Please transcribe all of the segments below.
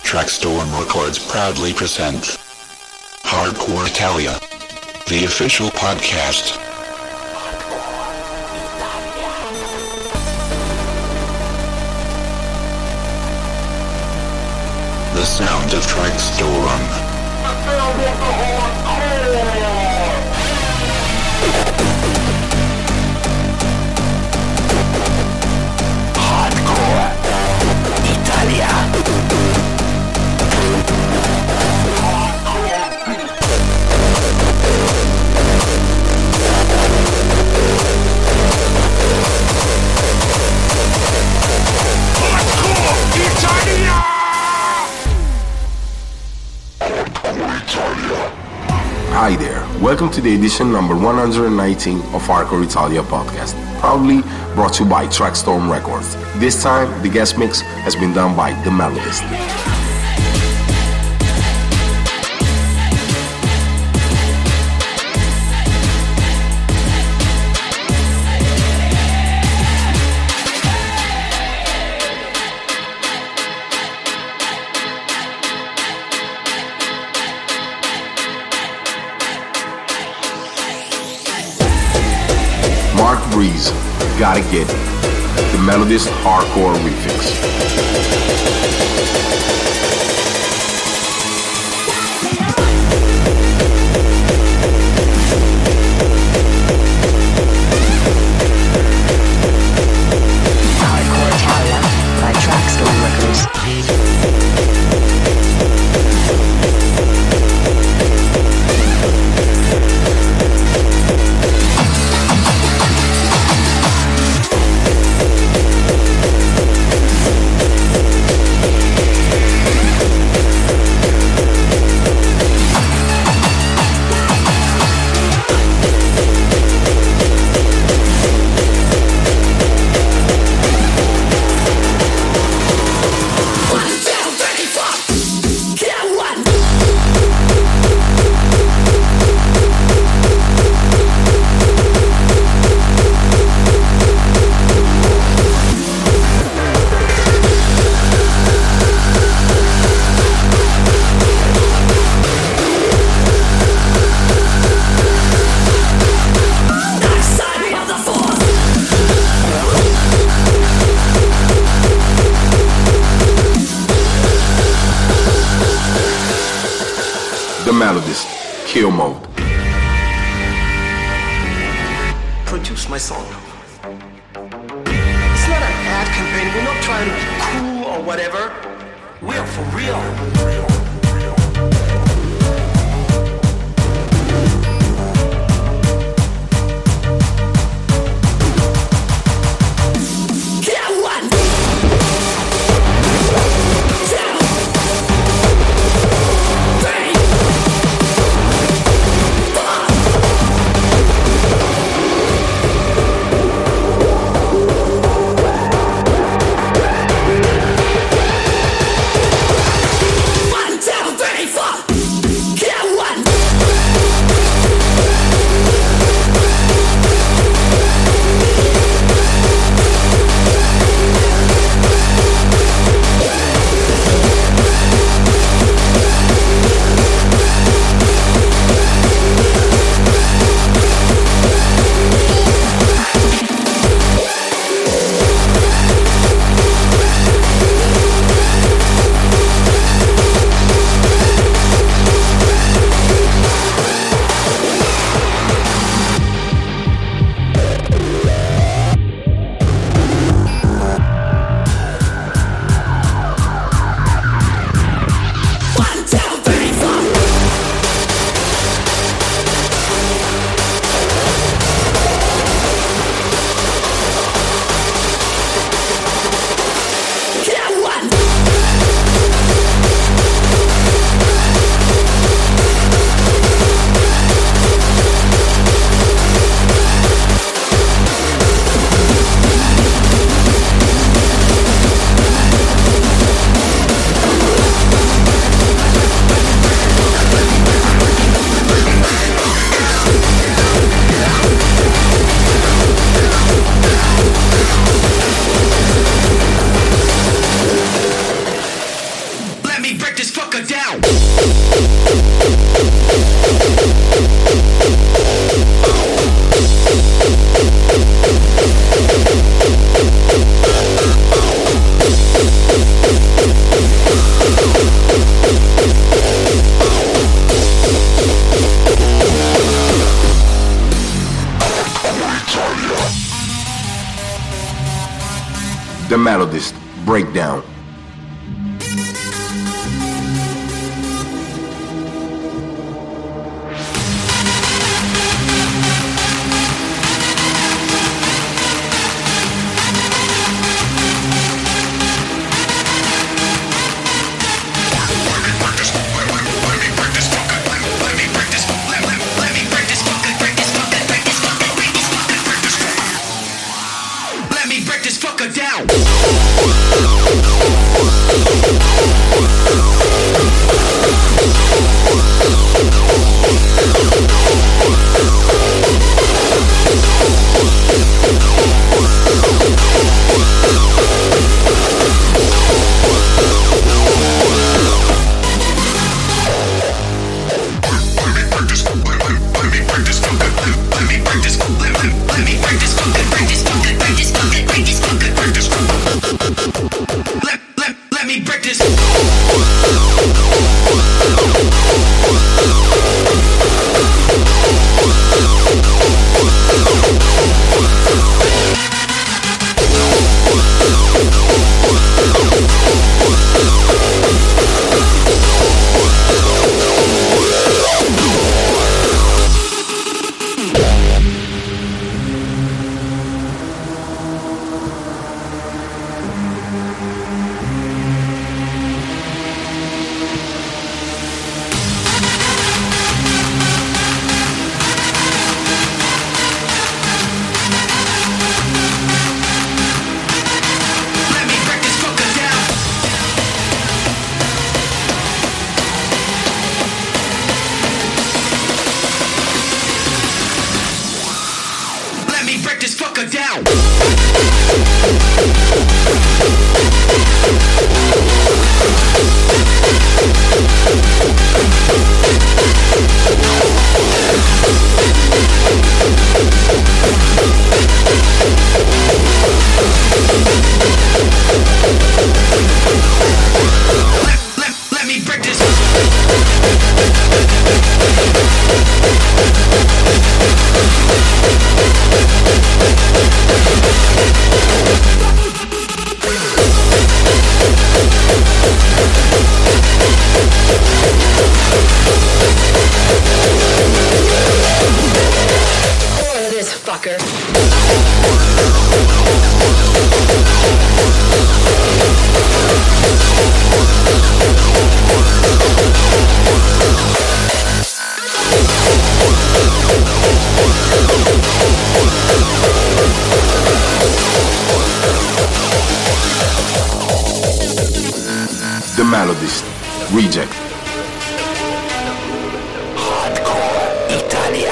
Trackstorm Records proudly presents Hardcore Italia, the official podcast. The sound of Trackstorm. The sound of the hardcore! Hi there, welcome to the edition number 119 of Hardcore Italia podcast, proudly brought to you by Trackstorm Records. This time, the guest mix has been done by The Melodist. Mark Breeze, Gotta Get It, The Melodist Hardcore Remix. Hardcore Italia by Trackstorm Records. The Melodist, Kill Mode. Produce my song. It's not an ad campaign. We're not trying to be cool or whatever. We are for real. What? The Melodist Breakdown. The Melodist Reject. Hardcore Italia.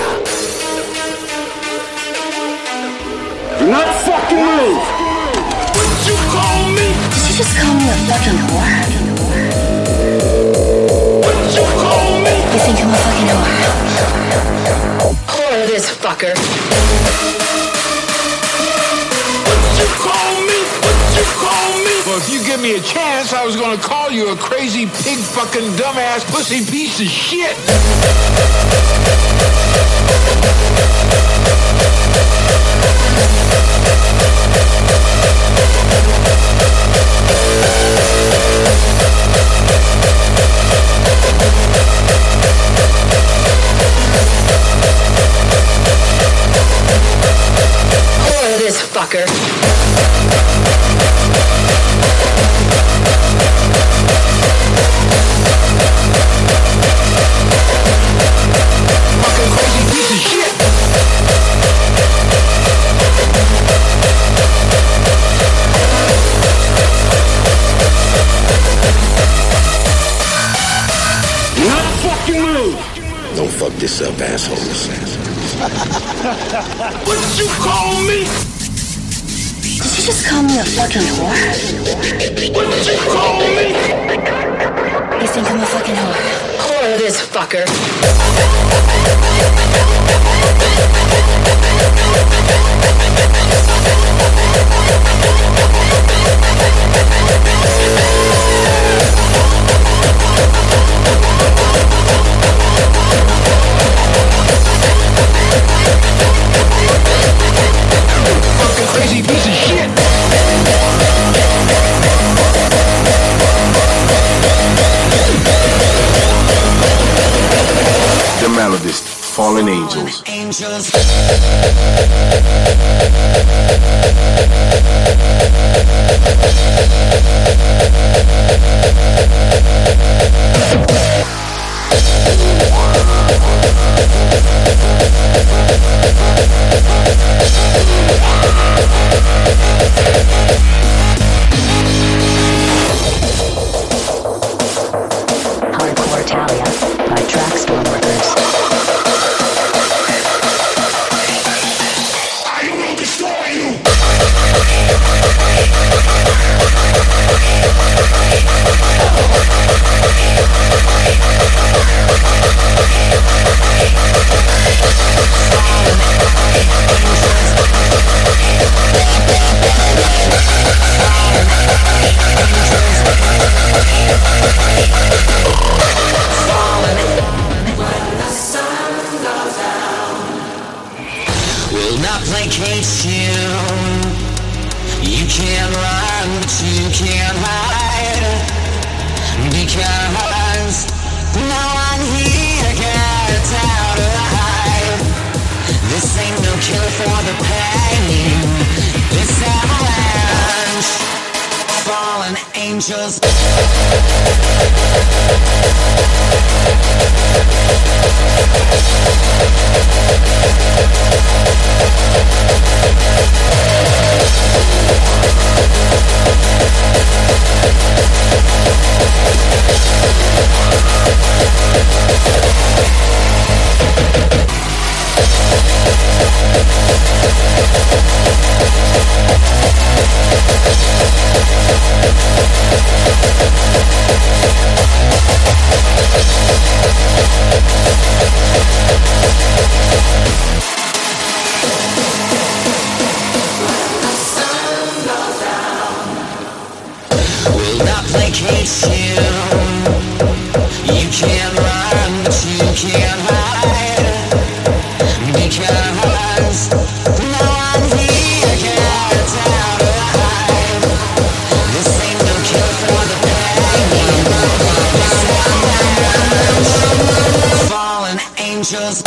Do not fucking move! What you call me? Did you just call me a fucking whore? What you call me? You think I'm a fucking whore? Whore this fucker. What you call me? What you call me? Well, if you give me a chance, I was gonna call you a crazy pig fucking dumbass pussy piece of shit! Whore this fucker. Fucking crazy piece of shit! Not fucking move! Don't fuck this up, assholes. What you call me? Did you just call me a fucking whore? What you call me? You think I'm a fucking whore? Whore this fucker. Fucking crazy piece of shit! Fallen Angels. Hardcore Italia by Trackstorm Records. I will destroy you! Will not placate you. You can't run, but you can't hide. Because no one here gets out alive. This ain't no cure for the pain. This avalanche. Fallen angels. Will not placate you. You can't run, but you can't hide. Because no one here gets out alive. This ain't no cure for the pain. Fallen angels.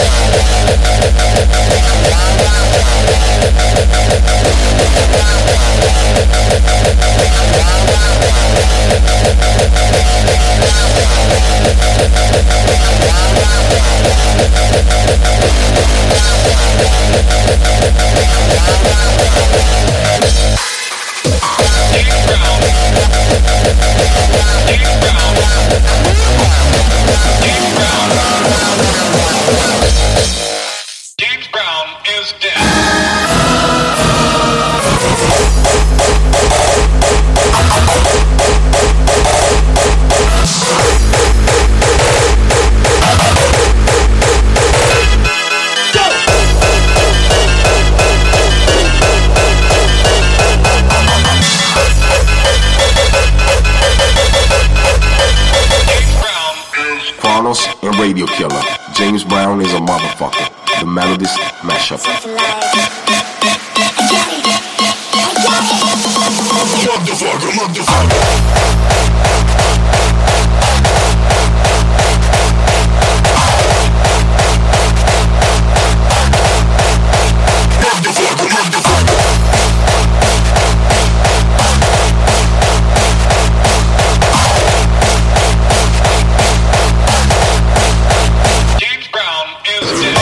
James Brown is dead. Chronos and Radio Killer. James Brown is a motherfucker. The Melodist Mashup. Motherfucker, motherfucker. James Brown is dead.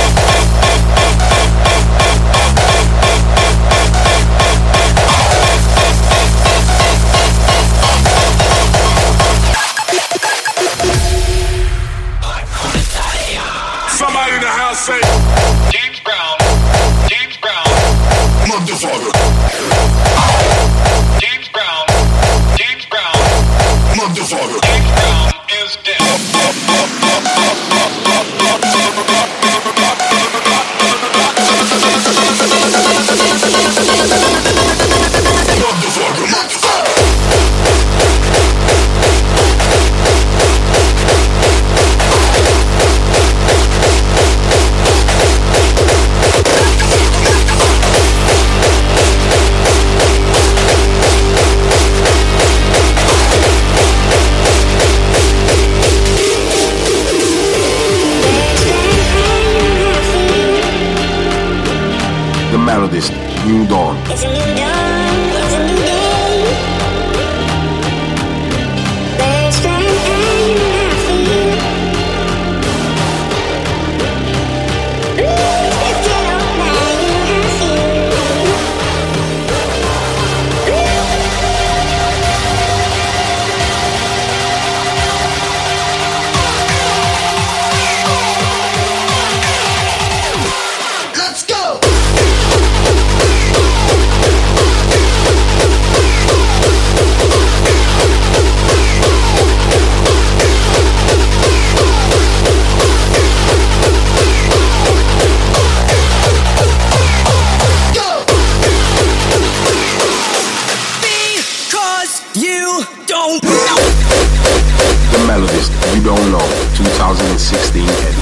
you don't know. The Melodist, You Don't Know, 2016 edit.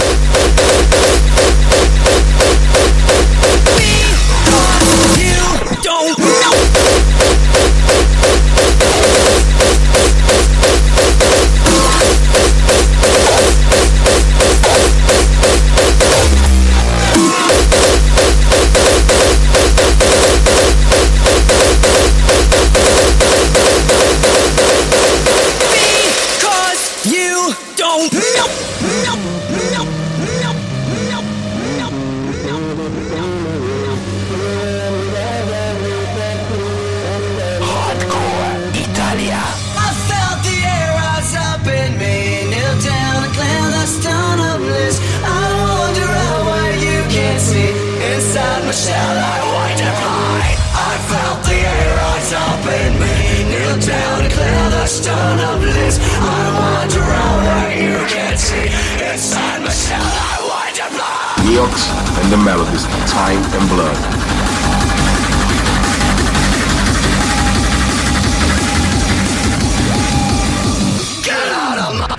Because you don't know. Shall I wind and fly? I felt the air rise up in me. Kneel down and clear the stone of bliss. I wander out where you can't see. Inside my shell I wind and fly. Neox and the Melodist, Time and Blood. Get out of my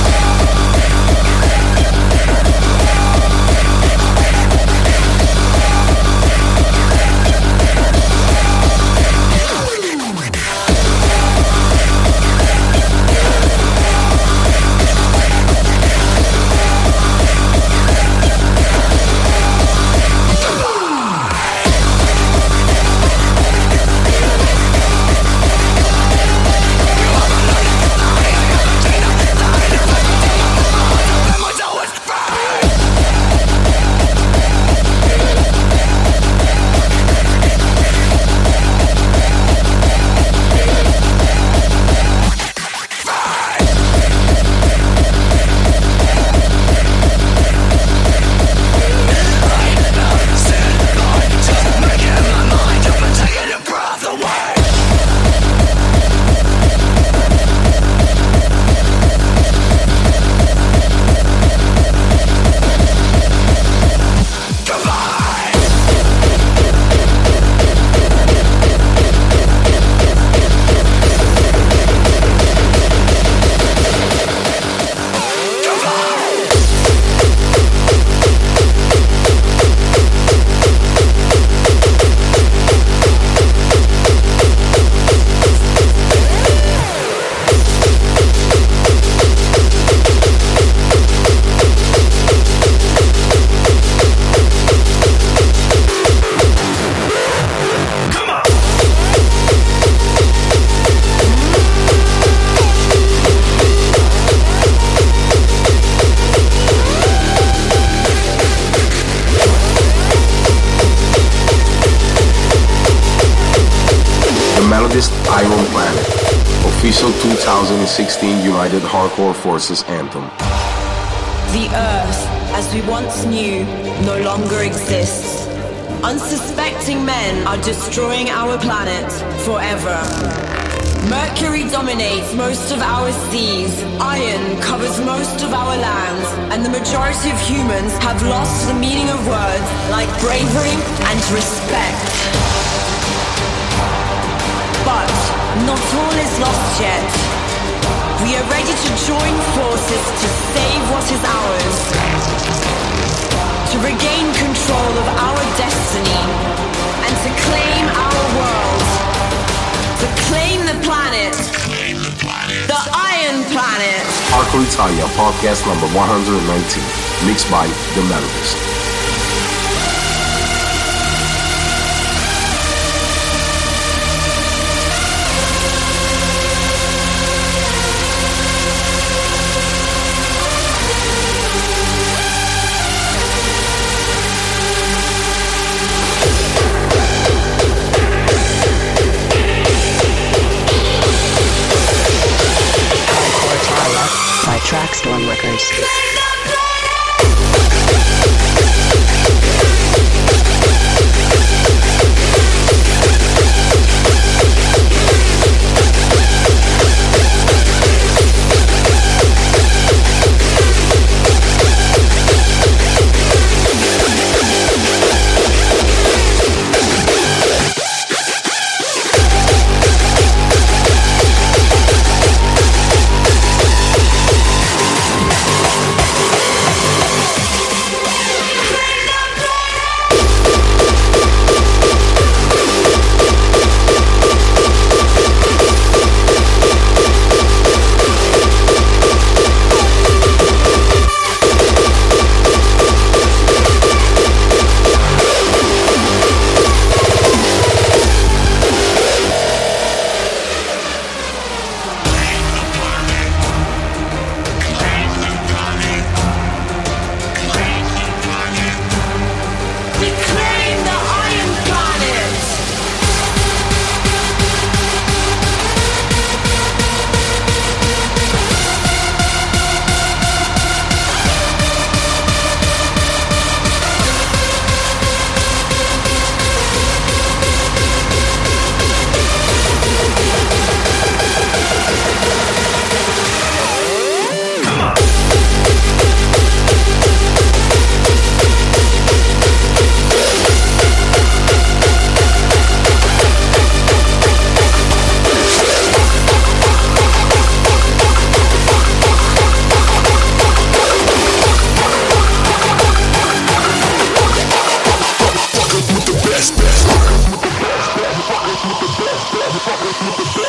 Iron Planet, official 2016 United Hardcore Forces anthem. The Earth, as we once knew, no longer exists. Unsuspecting men are destroying our planet forever. Mercury dominates most of our seas, iron covers most of our lands, and the majority of humans have lost the meaning of words like bravery and respect. But not all is lost yet. We are ready to join forces to save what is ours, to regain control of our destiny, and to claim our world, to claim the planet, the Iron Planet. Hardcore Italia, podcast number 119, mixed by The Melodist. By Trackstorm Records.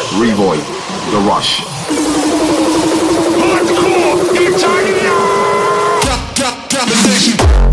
Revoid, The Rush. Hardcore Italia! Domination.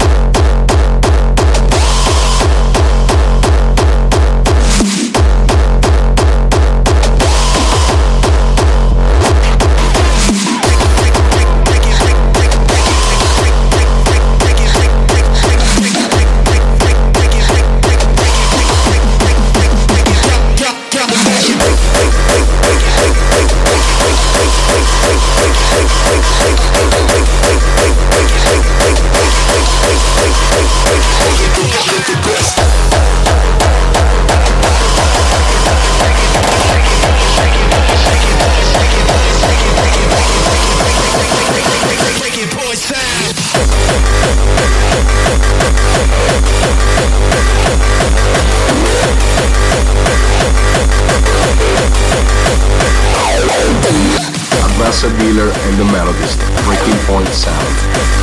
Advanced Dealer and The Melodist, Breaking Point Sound.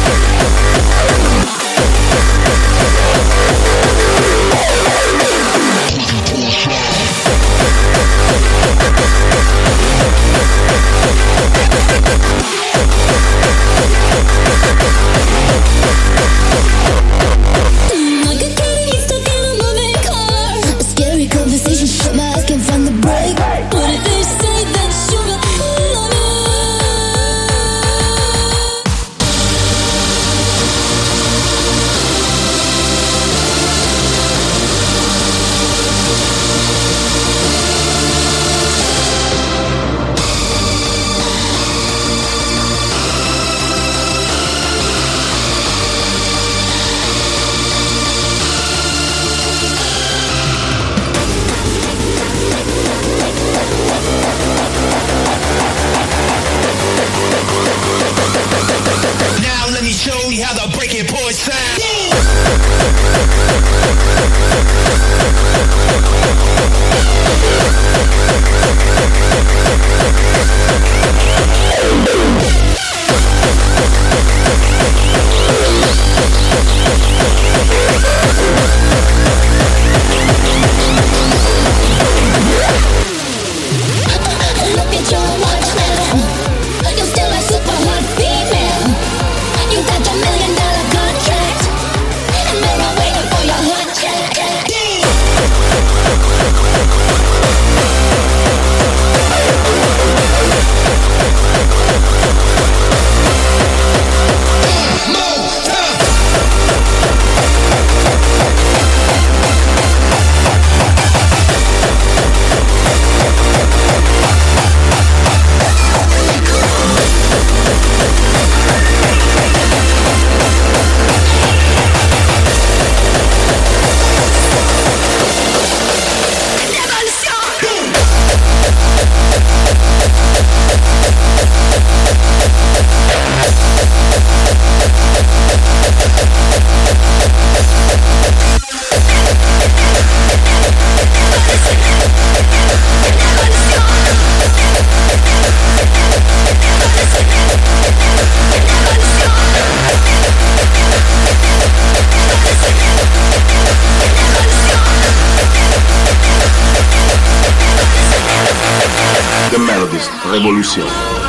Revolution.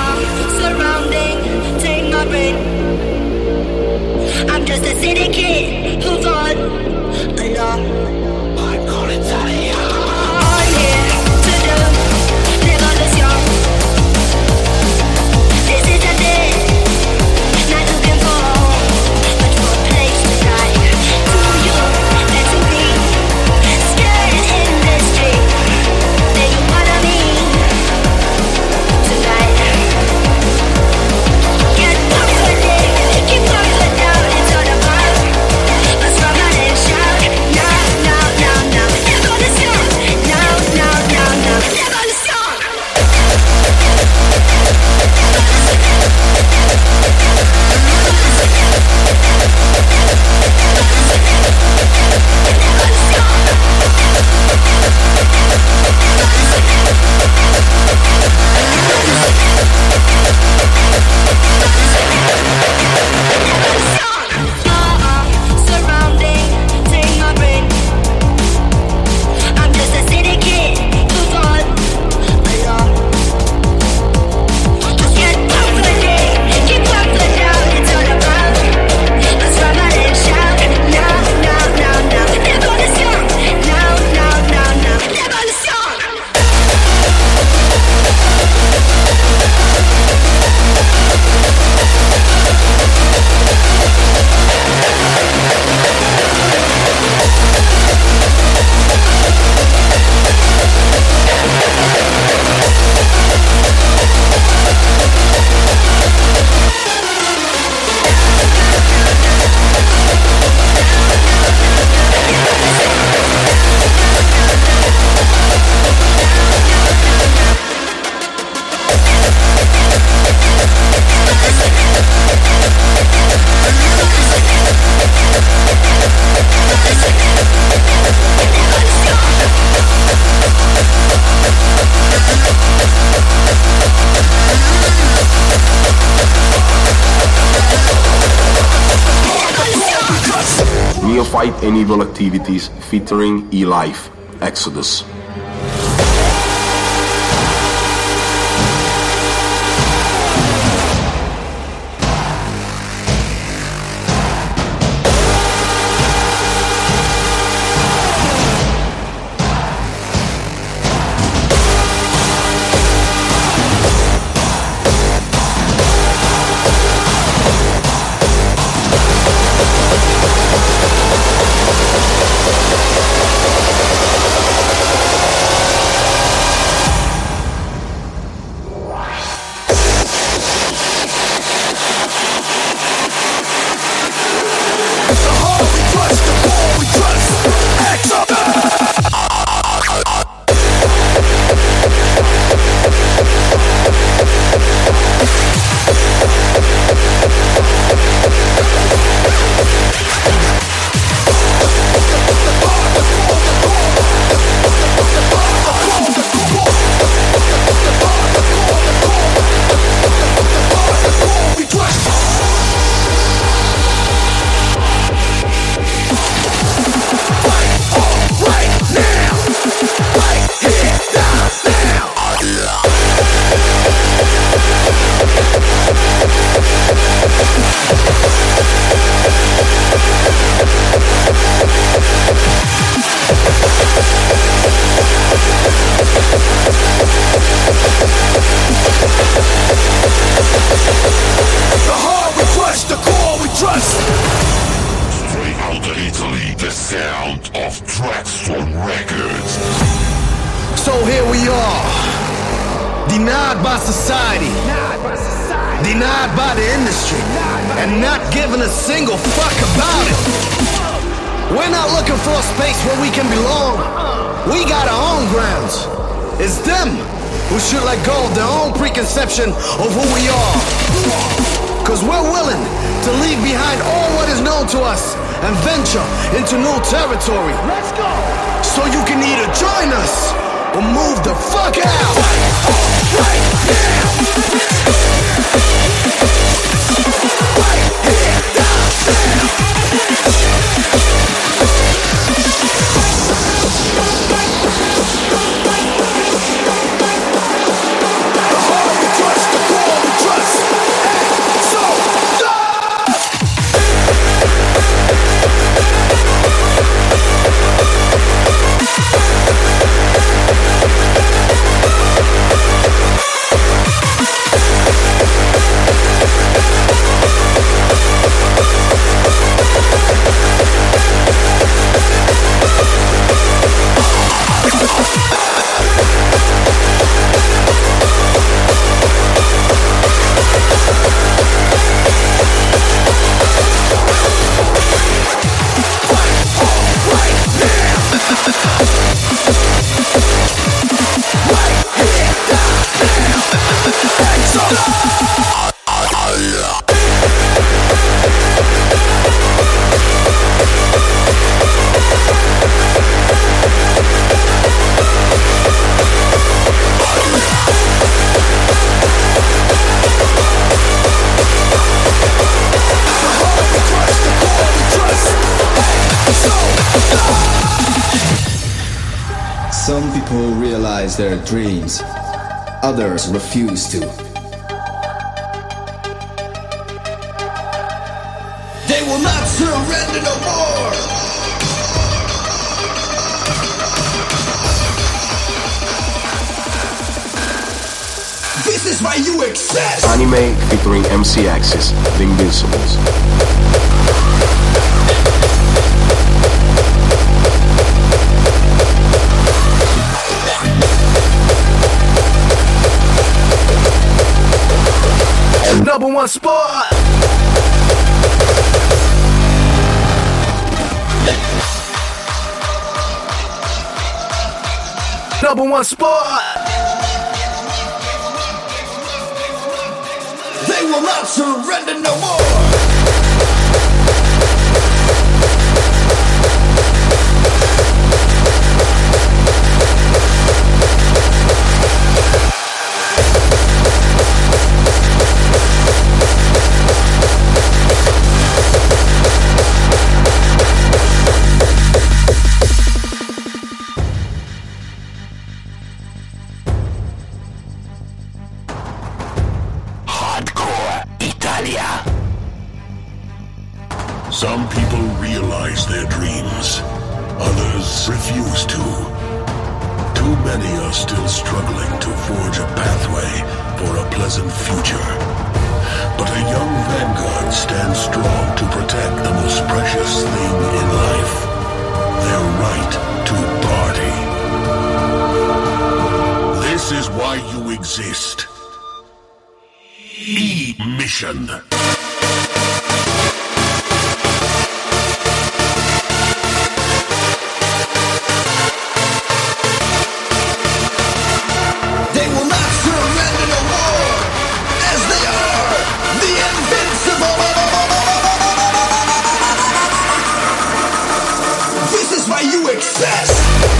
Surrounding, take my brain. I'm just a city kid who's on alone. Hardcore Italia. I'm here to do revolution. This is a day, not looking for home, but for a place to die. To you, let to be scared in the street. Then you wanna me. Get up for it, keep going down into the bar. Fight and Evil Activities featuring E-Life, Exodus. Of who we are, cause we're willing to leave behind all what is known to us and venture into new territory. Let's go! So you can either join us or move the fuck out! Right now! Right here, Some people realize their dreams, others refuse to. They will not surrender no more! This is why you exist! Anime featuring MC Axis, The Invincibles. Number one spot. Number one spot. They will not surrender no more. Italia. Some people realize their dreams. Others refuse to. Too many are still struggling to forge a pathway for a pleasant future. But a young vanguard stands strong to protect the most precious thing in life, their right to party. This is why you exist. E-Mission. They will not surrender no more, as they are the invincible. This is why you exist.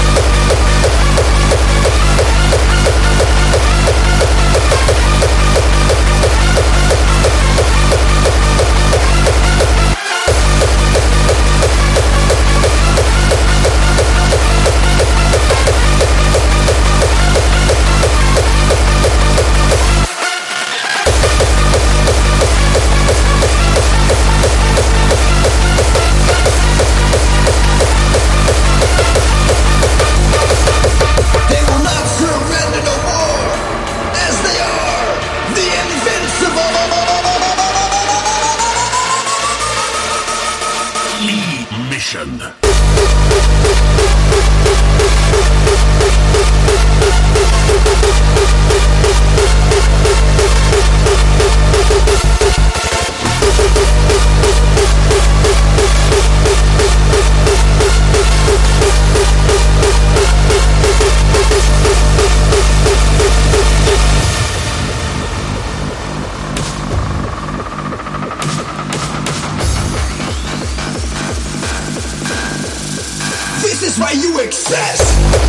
This is why you exist.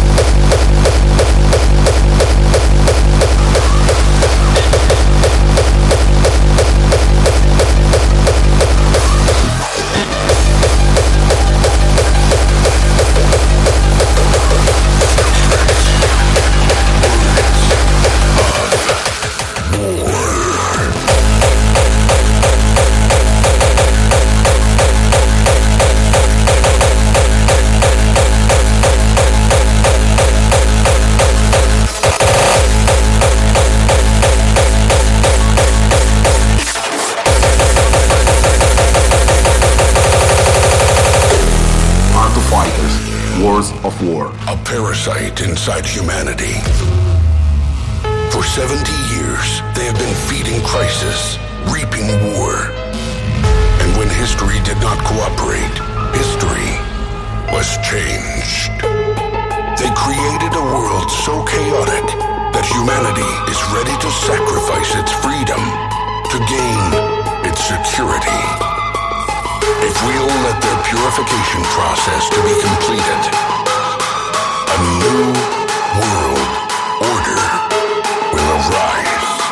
Wars of War. A parasite inside humanity. For 70 years, they have been feeding crisis, reaping war. And when history did not cooperate, history was changed. They created a world so chaotic that humanity is ready to sacrifice its freedom to gain its security. If we'll let their purification process to be completed, a new world order will arise.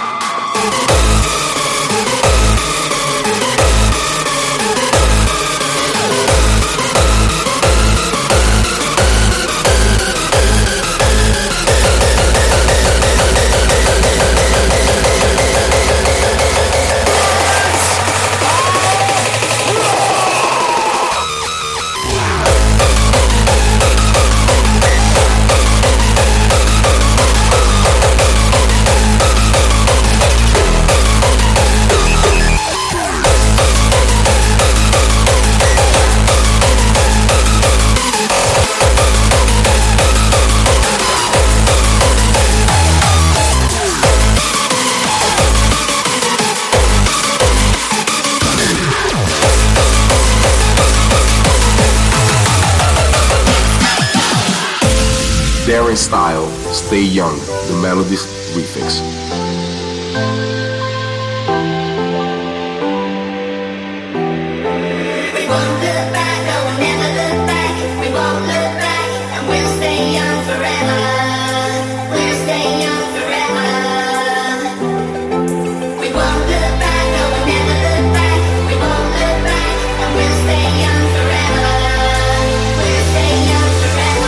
Darren Style, Stay Young, the Melodies Refix. We won't look back, no, we'll never look back. We won't look back, and we'll stay young forever. We'll stay young forever. We won't look back, no, we'll never look back. We won't look back, and we'll stay young forever. We'll stay young forever.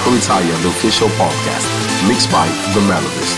Hardcore Italia, the official podcast, mixed by The Melodist.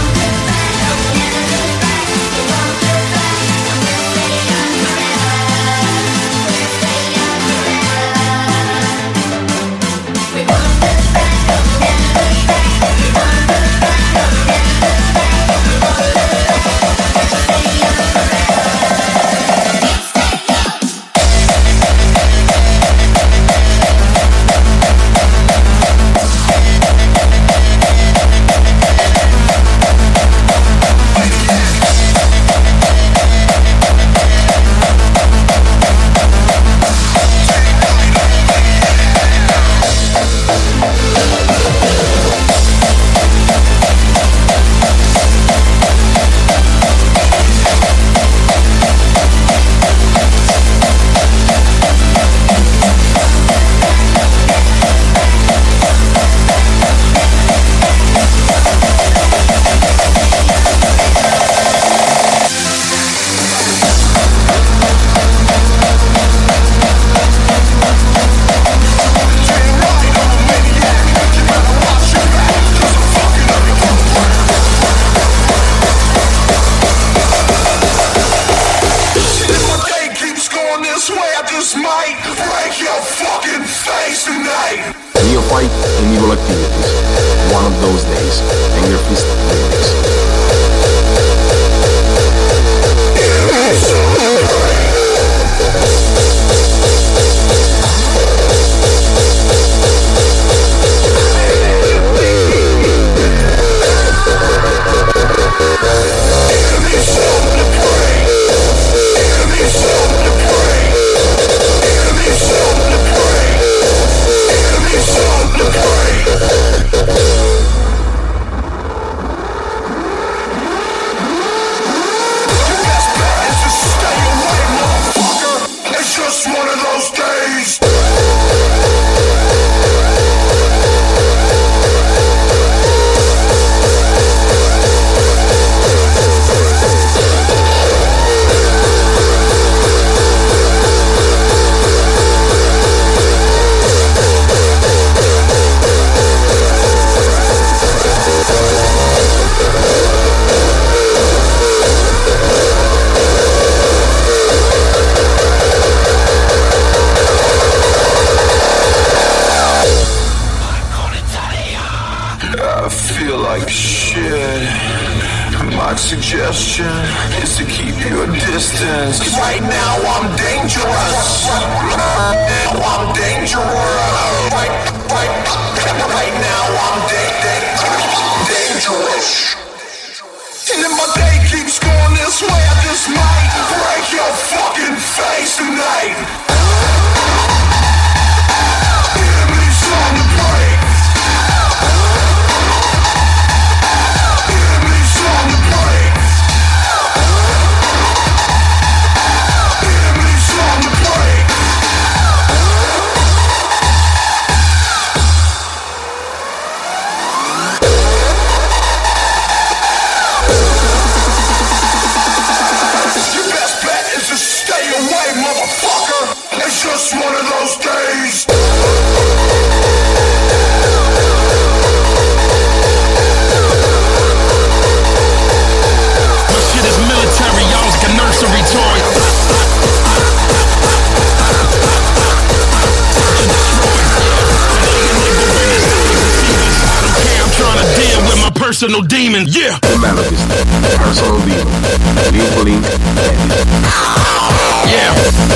Neophyte and Evil Activities. One of those days. Anger Fist lyrics. Suggestion is to keep your distance. 'Cause right now I'm dangerous. Now I'm dangerous. Right now I'm dangerous. And if my day keeps going this way, I just might break your fucking face tonight. Enemies on the break. Enemies on the break. Just one of those days. My shit is military, y'all's like a nursery toy. I'm trying to deal with my personal demon, yeah. The Melodist, personal demon. Link. Yeah.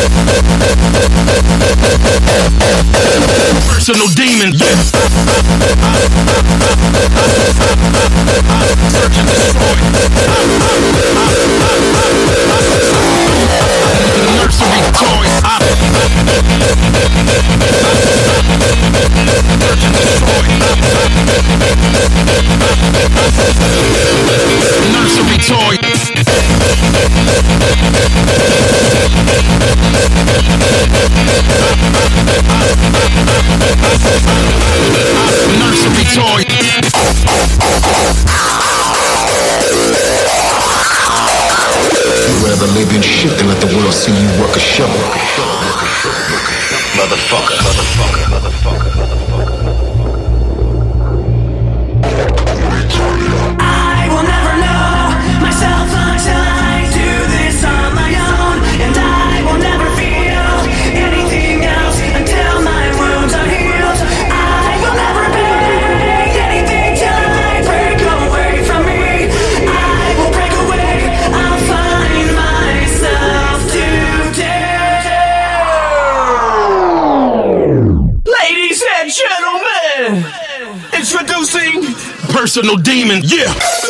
Personal demon, yeah. Search and destroy. Nursery toy. Search and destroy. Nursery toy. Nursery toy. You'd rather live in shit than let the world see you work a shovel. Motherfucker. personal demon, yeah.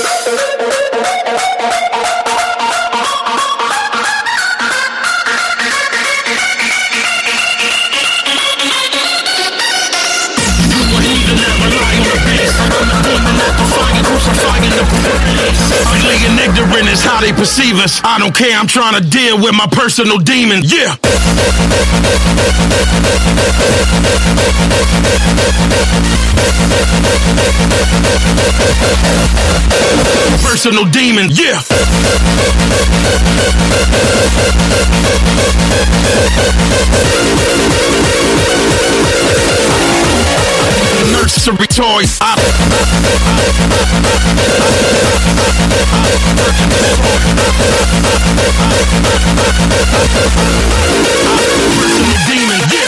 Ugly and ignorant is how they perceive us. I don't care, I'm trying to deal with my personal demon, yeah. Personal demon, yeah. Nursery toys. Personal demon, yeah.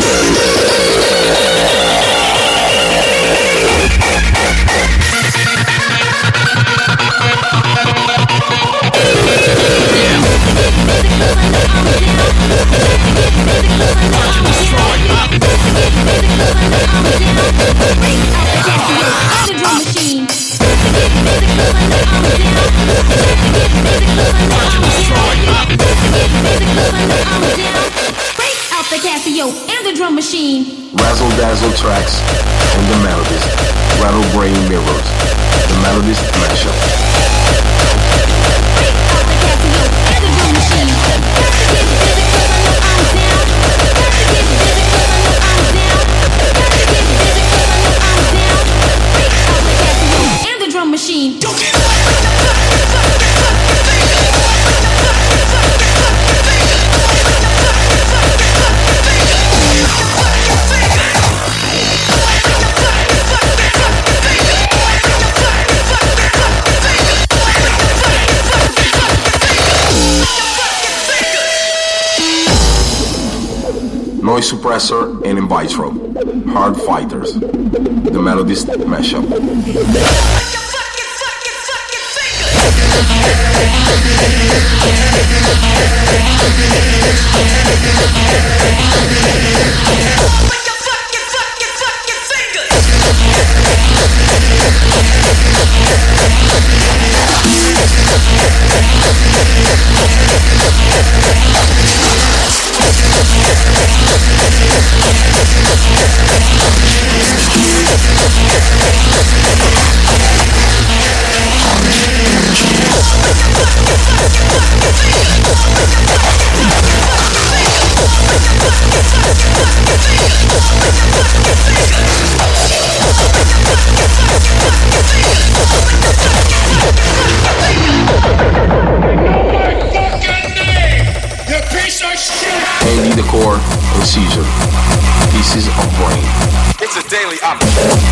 And the drum machine. Razzle dazzle tracks and the melodies. Rattle brain mirrors. The melodies mashup. And the drum machine. Got to get busy 'cause I know I'm down. Got to get busy 'cause I know I'm down. Got to get busy 'cause I know I'm down. Break out the Casio and the drum machine. Don't get Noise suppressor and in vitro. Hard fighters. The melodies mashup. Handy decor and seizure. Pieces of brain. It's a daily operation.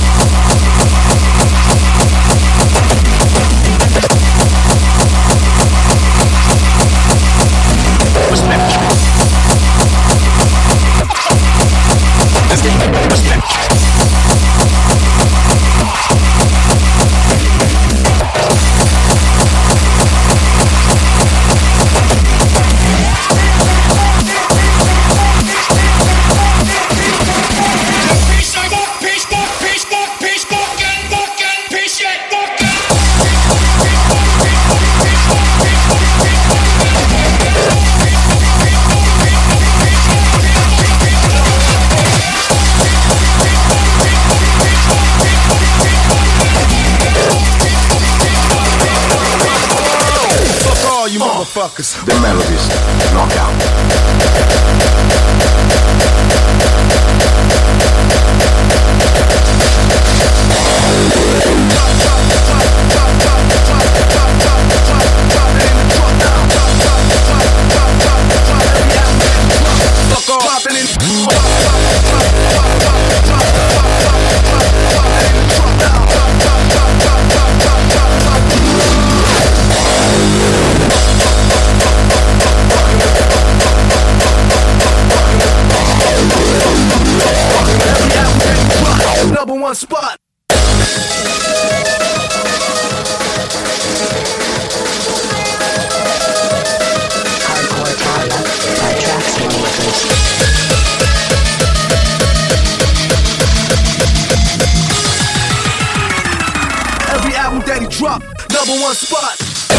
The melodies knockout. Number one spot. Hardcore Italia by Traxtorm Records. one spot.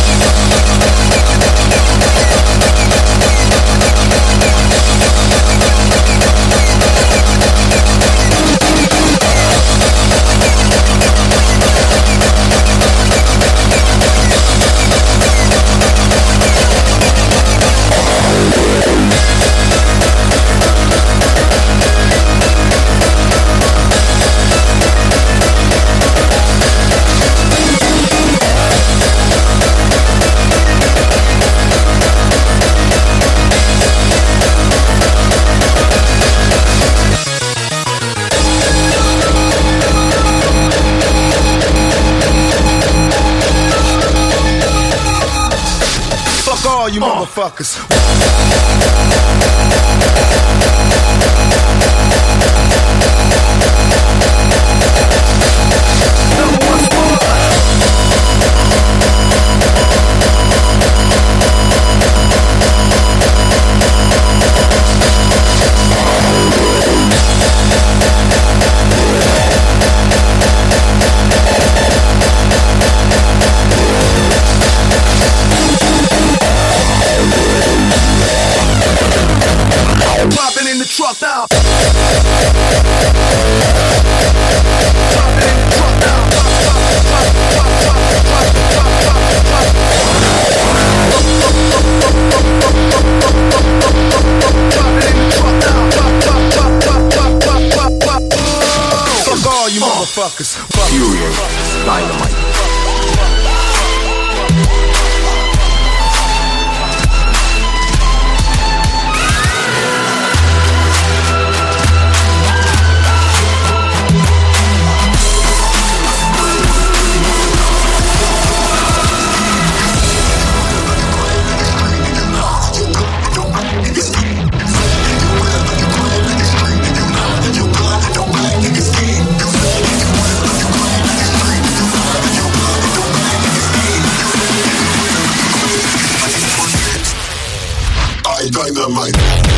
You motherfuckers. Popping in the truck now. Fuck all you motherfuckers. Furious Dynamite. Dynamite.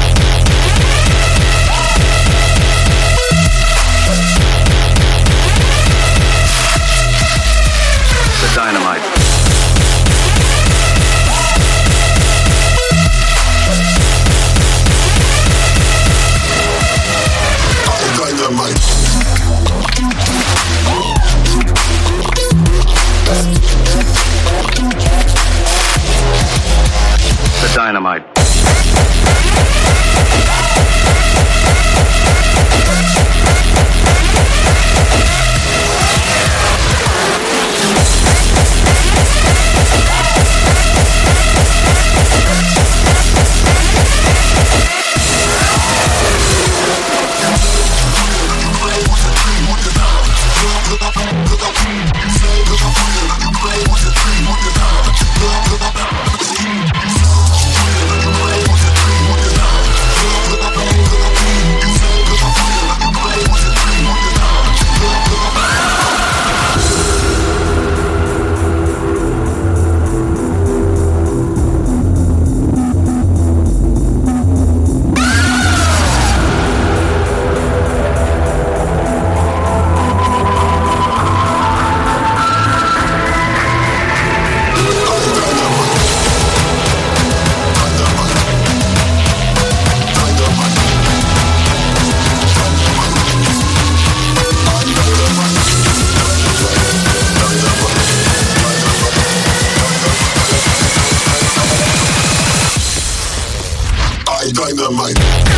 The dynamite. The dynamite. Dynamite.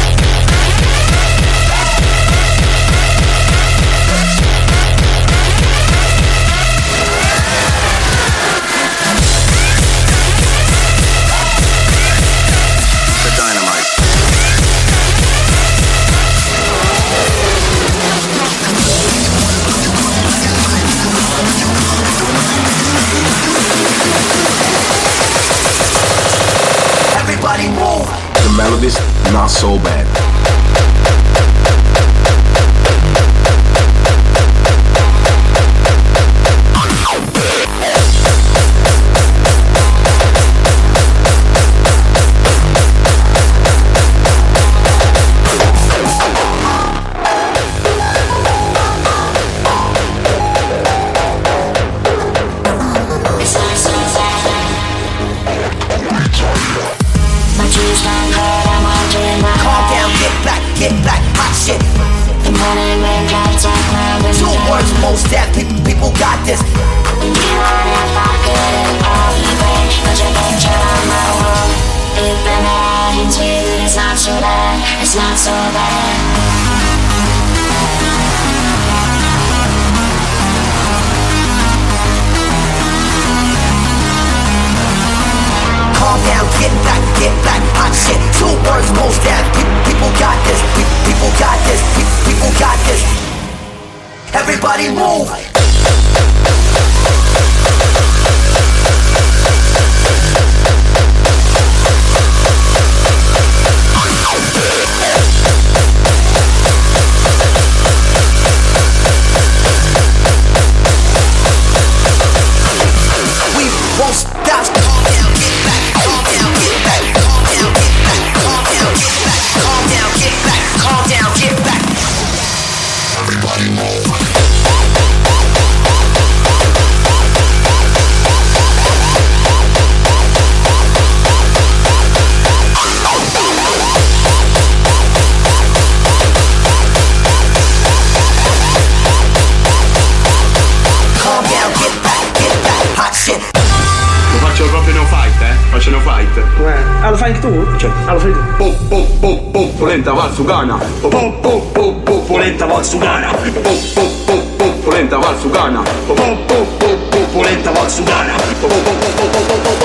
Everybody move. The melodies not so bad. It's words, most deaf people got this. It's not so bad, it's not so bad. Calm down, get back, hot shit. 2 words, most deaf people got this. People got this, people got this. Everybody move. We won't stop. Calm down, get back. Calm down, get back. Calm down, get back. Calm down, get back. Calm down, get back. Calm down, get back. Everybody move. Calm down, get back, hot shit. Lo faccio proprio no fight, faccio no fight. Lo fai anche tu? Cioè, lo fai tu? Polenta Valsugana. Polenta Valsugana. Polenta Valsugana. Polenta Valsugana.